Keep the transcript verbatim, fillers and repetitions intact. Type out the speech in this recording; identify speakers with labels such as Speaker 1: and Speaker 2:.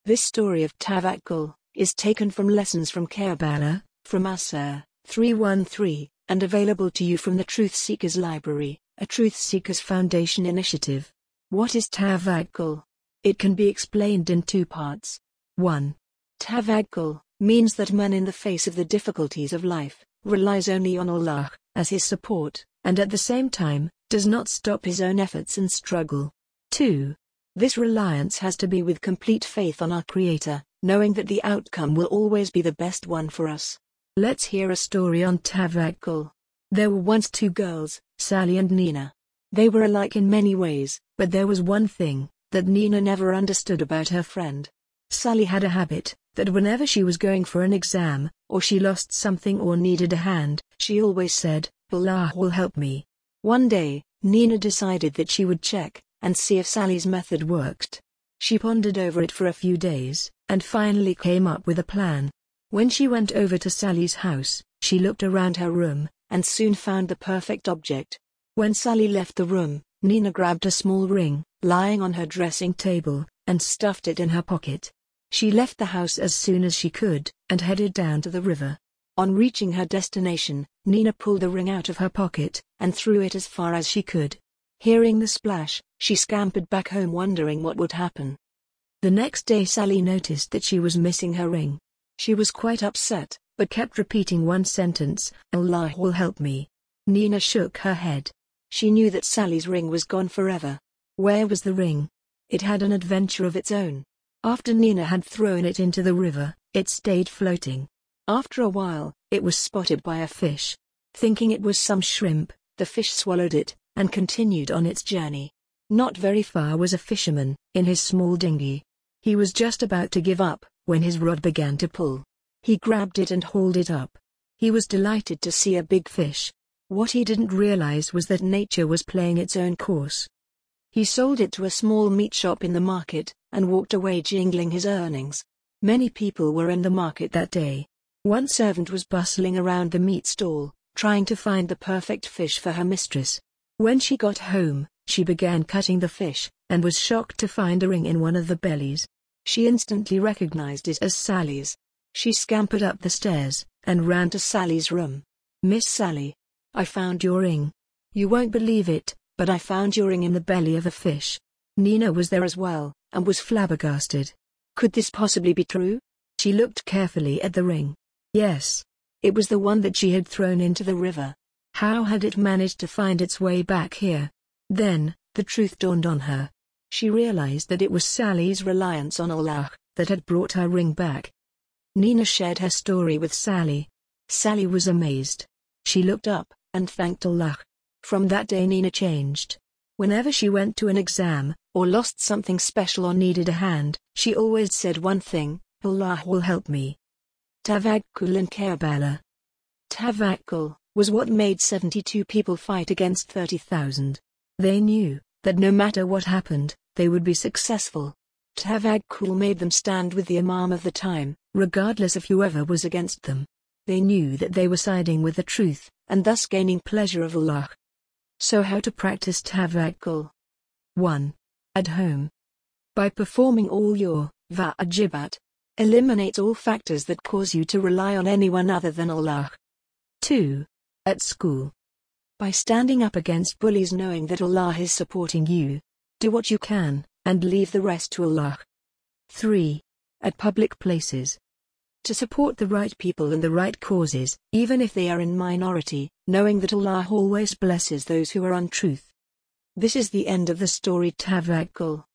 Speaker 1: This story of Tawakkul is taken from Lessons from Karbala, from Asr three one three, and available to you from the Truth Seekers Library, a Truth Seekers Foundation initiative. What is Tawakkul? It can be explained in two parts. one. Tawakkul means that man in the face of the difficulties of life, relies only on Allah as his support, and at the same time, does not stop his own efforts and struggle. two. This reliance has to be with complete faith on our Creator, knowing that the outcome will always be the best one for us. Let's hear a story on Tawakkul. There were once two girls, Sally and Nina. They were alike in many ways, but there was one thing that Nina never understood about her friend. Sally had a habit that whenever she was going for an exam, or she lost something or needed a hand, she always said, "Allah will help me." One day, Nina decided that she would check and see if Sally's method worked. She pondered over it for a few days, and finally came up with a plan. When she went over to Sally's house, she looked around her room, and soon found the perfect object. When Sally left the room, Nina grabbed a small ring, lying on her dressing table, and stuffed it in her pocket. She left the house as soon as she could, and headed down to the river. On reaching her destination, Nina pulled the ring out of her pocket, and threw it as far as she could. Hearing the splash, she scampered back home wondering what would happen. The next day Sally noticed that she was missing her ring. She was quite upset, but kept repeating one sentence, "Allah will help me." Nina shook her head. She knew that Sally's ring was gone forever. Where was the ring? It had an adventure of its own. After Nina had thrown it into the river, it stayed floating. After a while, it was spotted by a fish. Thinking it was some shrimp, the fish swallowed it, and continued on its journey. Not very far was a fisherman, in his small dinghy. He was just about to give up, when his rod began to pull. He grabbed it and hauled it up. He was delighted to see a big fish. What he didn't realize was that nature was playing its own course. He sold it to a small meat shop in the market, and walked away jingling his earnings. Many people were in the market that day. One servant was bustling around the meat stall, trying to find the perfect fish for her mistress. When she got home, she began cutting the fish, and was shocked to find a ring in one of the bellies. She instantly recognized it as Sally's. She scampered up the stairs, and ran to Sally's room. "Miss Sally, I found your ring. You won't believe it, but I found your ring in the belly of a fish." Nina was there as well, and was flabbergasted. Could this possibly be true? She looked carefully at the ring. Yes. It was the one that she had thrown into the river. How had it managed to find its way back here? Then, the truth dawned on her. She realized that it was Sally's reliance on Allah that had brought her ring back. Nina shared her story with Sally. Sally was amazed. She looked up, and thanked Allah. From that day Nina changed. Whenever she went to an exam, or lost something special or needed a hand, she always said one thing, "Allah will help me." Tawakkul in Karbala. Tawakkul was what made seventy-two people fight against thirty thousand. They knew that no matter what happened, they would be successful. Tawakkul made them stand with the Imam of the time, regardless of whoever was against them. They knew that they were siding with the truth, and thus gaining pleasure of Allah. So how to practice Tawakkul? one. At home. By performing all your wajibat, eliminate all factors that cause you to rely on anyone other than Allah. two. At school. By standing up against bullies knowing that Allah is supporting you. Do what you can, and leave the rest to Allah. three. At public places. To support the right people and the right causes, even if they are in minority, knowing that Allah always blesses those who are on truth. This is the end of the story Tawakkul.